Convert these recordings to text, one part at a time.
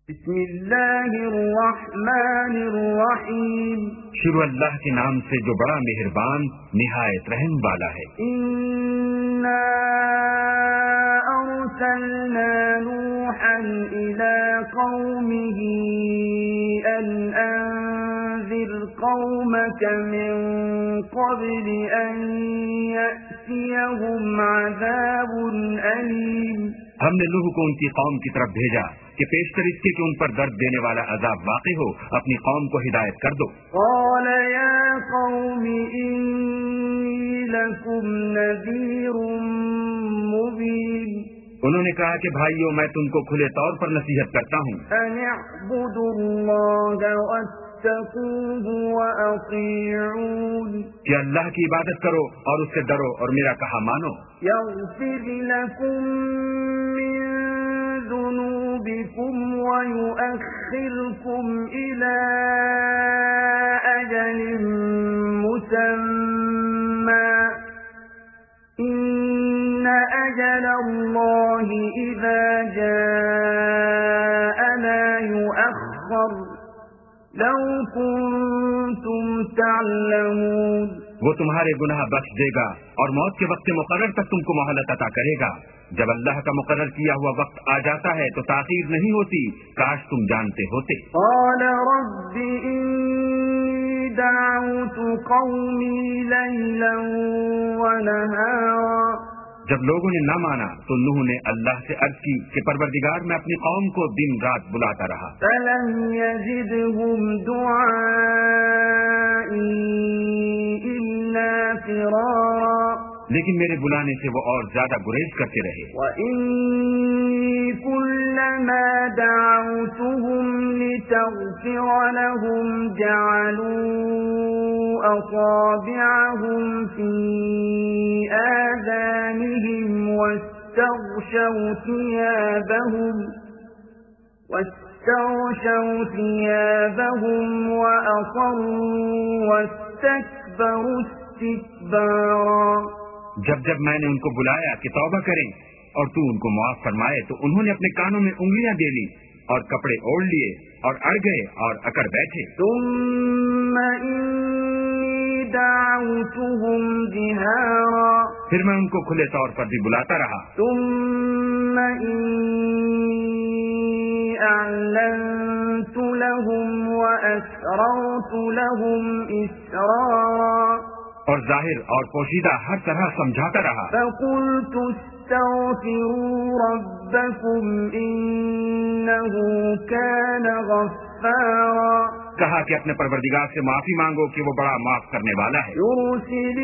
بسم اللہ الرحمن الرحیم، شروع اللہ کے نام سے جو بڑا مہربان نہایت رحم والا ہے۔ انا ارسلنا نوحا الى قومه ان انذر قومك من قبل ان يأتيهم عذاب أليم۔ ہم نے نوح کو ان کی قوم کی طرف بھیجا کہ پیشتر اس کے کہ ان پر درد دینے والا عذاب واقع ہو، اپنی قوم کو ہدایت کر دو۔ قال يا قوم إني لكم نذير مبين۔ انہوں نے کہا کہ بھائیو میں تم کو کھلے طور پر نصیحت کرتا ہوں، أن اعبدوا الله واتقوه وأطيعون، کہ اللہ کی عبادت کرو اور اس سے ڈرو اور میرا کہا مانو۔ يغفر لكم من ذنوبكم ويؤخركم إلى أجل مسمى إن أجل الله إذا جاء لا يؤخر لو كنتم تعلمون۔ وہ تمہارے گناہ بخش دے گا اور موت کے وقت مقرر تک تم کو مہلت عطا کرے گا۔ جب اللہ کا مقرر کیا ہوا وقت آ جاتا ہے تو تاخیر نہیں ہوتی، کاش تم جانتے ہوتے۔ قال رب إني دعوت قومي ليلا ونهارا۔ جب لوگوں نے نہ مانا تو نوح نے اللہ سے عرض کی کہ پروردگار میں اپنی قوم کو دن رات بلاتا رہا، فلم يزدهم دعائي إلا فرارا، لیکن میرے بلانے سے وہ اور زیادہ گریز کرتے رہے۔ وإني كلما دعوتهم لتغفر لهم جعلوا أصابعهم في آذانهم واستغشوا ثيابهم وأصروا واستكبروا استكبارا۔ جب جب میں نے ان کو بلایا کہ توبہ کریں اور تو ان کو معاف فرمائے تو انہوں نے اپنے کانوں میں انگلیاں دے لی اور کپڑے اوڑھ لیے اور اڑ گئے اور اکڑ بیٹھے۔ ثم إني دعوتهم جهارا، پھر میں ان کو کھلے طور پر بھی بلاتا رہا۔ ثم إني أعلنت لهم وأسررت لهم إسرارا، اور ظاہر اور پوشیدہ ہر طرح سمجھاتا رہا۔ فقلت استغفروا ربكم إنه كان غفارا، کہا کہ اپنے پروردگار سے معافی مانگو کہ وہ بڑا معاف کرنے والا ہے۔ يرسل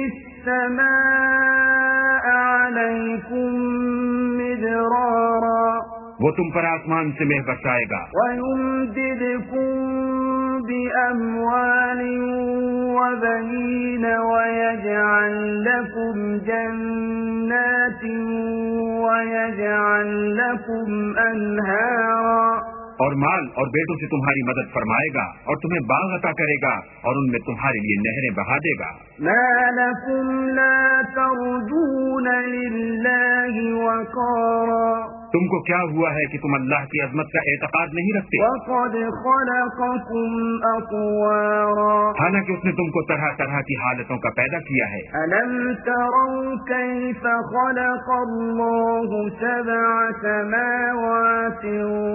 السماء عليكم مدرارا، وہ تم پر آسمان سے مہ برسائے گا، ويمددكم بأموال وبنين ويجعل لكم جنات ويجعل لكم أنهارا، اور مال اور بیٹوں سے تمہاری مدد فرمائے گا اور تمہیں باغ عطا کرے گا اور ان میں تمہارے لیے نہریں بہا دے گا۔ ما لكم لا ترجون لله وقارا، تم کو کیا ہوا ہے کہ تم اللہ کی عظمت کا اعتقاد نہیں رکھتے، وقد خلقكم أطوارا، حالانکہ اس نے تم کو طرح طرح کی حالتوں کا پیدا کیا ہے۔ ألم تروا كيف خلق الله سبع سماوات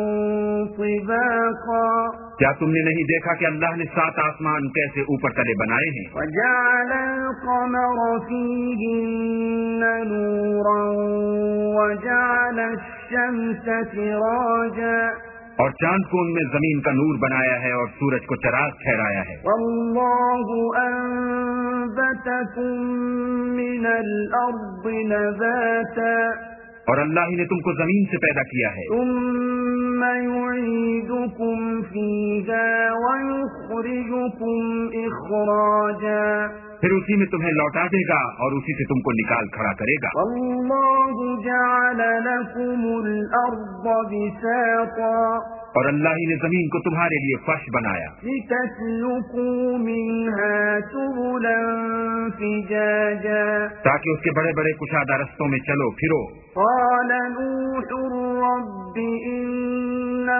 طباقا، کیا تم نے نہیں دیکھا کہ اللہ نے 7 آسمان کیسے اوپر تلے بنائے ہیں؟ وجعل القمر فيهن نورا وجعل الشمس سراجا، اور چاند کو ان میں زمین کا نور بنایا ہے اور سورج کو چراغ ٹھہرایا ہے۔ والله أنبتكم من الأرض نباتا، اور اللہ ہی نے تم کو زمین سے پیدا کیا ہے، ثم يعيدكم فيها ويخرجكم إخراجا، پھر اسی میں تمہیں لوٹا دے گا اور اسی سے تم کو نکال کھڑا کرے گا۔ والله جعل لكم الأرض بساطا، اور اللہ ہی نے زمین کو تمہارے لیے فرش بنایا لتسلكوا منها سبلا فجاجا، تاکہ اس کے بڑے بڑے کشادہ رستوں میں چلو پھرو۔ قال نوح رب إنهم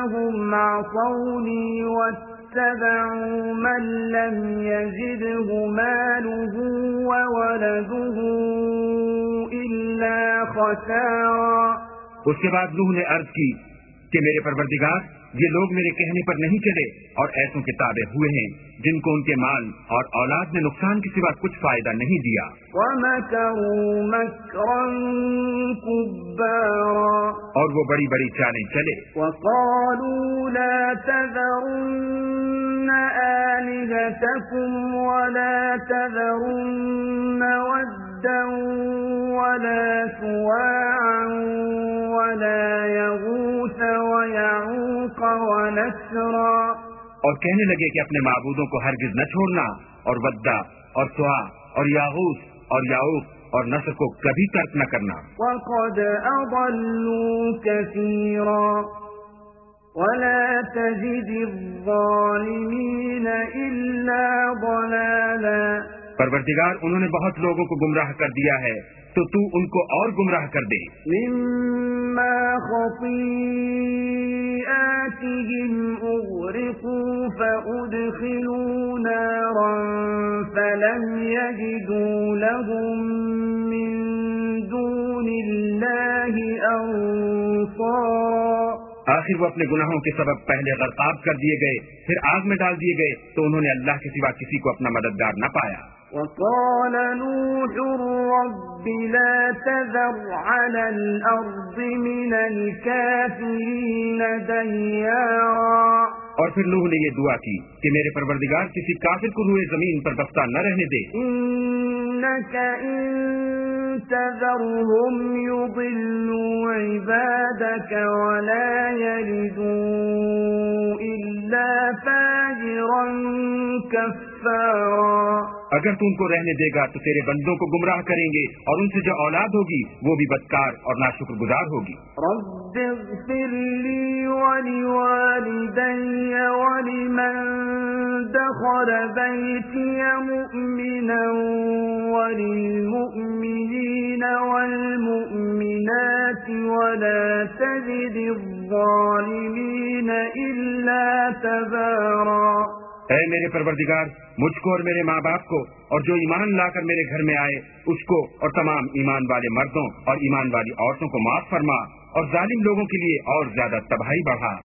إنهم عصوني واتبعوا من لم يزده ماله وولده إلا خسارا. اس کے بعد نوح نے عرض کی کہ میرے پروردگار، یہ لوگ میرے کہنے پر نہیں چلے اور ایسوں کے تابع ہوئے ہیں جن کو ان کے مال اور اولاد نے نقصان کے سوا کچھ فائدہ نہیں دیا. وَمَكَرُوا مَكْرًا كُبَّارًا. اور وہ بڑی بڑی چالیں چلے. وَقَالُوا لَا تَذَرُنَّ آلِهَتَكُمْ وَلَا تَذَرُنَّ وَدًّا وَلَا سُوَاعًا وَلَا يَغُوثَ وَيَعُوقَ وَنَسْرًا. اور کہنے لگے کہ اپنے معبودوں کو ہرگز نہ چھوڑنا، اور ودّا اور سوا اور یاغوث اور یعوق اور نصر کو کبھی ترک نہ کرنا. وَقَدْ أَضَلُّوا كَثِيرًا وَلَا تَزِدِ الظَّالِمِينَ إِلَّا ضَلَالًا. پروردگار، انہوں نے بہت لوگوں کو گمراہ کر دیا ہے، تو تو ان کو اور گمراہ کر دے. مِمَّا خَطِيئَاتِهِمْ أُغْرِقُوا فَأُدْخِلُوا نَارًا فَلَمْ يَجِدُوا لَهُم مِّن دُونِ اللَّهِ أَنصَارًا. آخر وہ اپنے گناہوں کے سبب پہلے غرقاب کر دیے گئے، پھر آگ میں ڈال دیے گئے، تو انہوں نے اللہ کے سوا کسی کو اپنا مددگار نہ پایا. وَقَالَ نُوحٌ رَبِّ لَا تَذَرْ عَلَى الْأَرْضِ مِنَ الْكَافِرِينَ دَيَّارًا. اور پھر نوح نے یہ دعا کی کہ میرے پروردگار، کسی کافر کو روئے زمین پر بستہ نہ رہنے دے. إِنَّكَ إِن تَذَرْهُمْ يُضِلُّوا عِبَادَكَ وَلَا يَلِدُوا إِلَّا فَاجِرًا كَفَّارًا. اگر تو ان کو رہنے دے گا تو تیرے بندوں کو گمراہ کریں گے، اور ان سے جو اولاد ہوگی وہ بھی بدکار اور ناشکر گزار ہوگی. رب اغفر لي ولوالدي ولمن دخل بيتي مؤمنا وللمؤمنين والمؤمنات ولا تزد الظالمين إلا تبارا. اے میرے پروردگار، مجھ کو اور میرے ماں باپ کو اور جو ایمان لا کر میرے گھر میں آئے اس کو اور تمام ایمان والے مردوں اور ایمان والی عورتوں کو معاف فرما، اور ظالم لوگوں کے لیے اور زیادہ تباہی بڑھا.